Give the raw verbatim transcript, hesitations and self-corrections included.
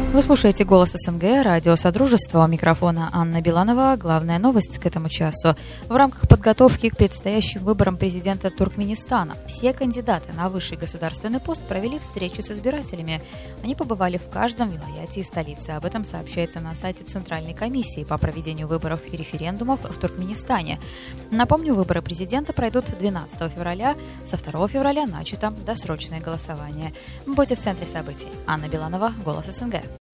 Вы слушаете «Голос СНГ», радио «Содружество», у микрофона Анна Биланова. Главная новость к этому часу. В рамках подготовки к предстоящим выборам президента Туркменистана все кандидаты на высший государственный пост провели встречу с избирателями. Они побывали в каждом вилаяте и столице. Об этом сообщается на сайте Центральной комиссии по проведению выборов и референдумов в Туркменистане. Напомню, выборы президента пройдут двенадцатого февраля. Со второго февраля начато досрочное голосование. Будьте в центре событий. Анна Биланова, «Голос СНГ».